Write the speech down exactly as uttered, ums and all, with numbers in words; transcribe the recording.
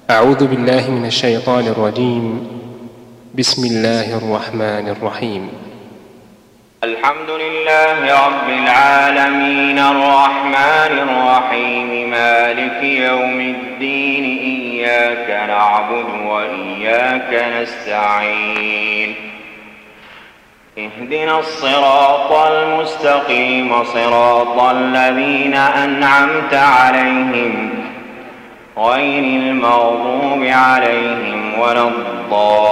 أعوذ بالله من الشيطان الرجيم. بسم الله الرحمن الرحيم. الحمد لله رب العالمين الرحمن الرحيم مالك يوم الدين إياك نعبد وإياك نستعين اهدنا الصراط المستقيم صراط الذين أنعمت عليهم غير المغضوب عليهم ولا الضالين.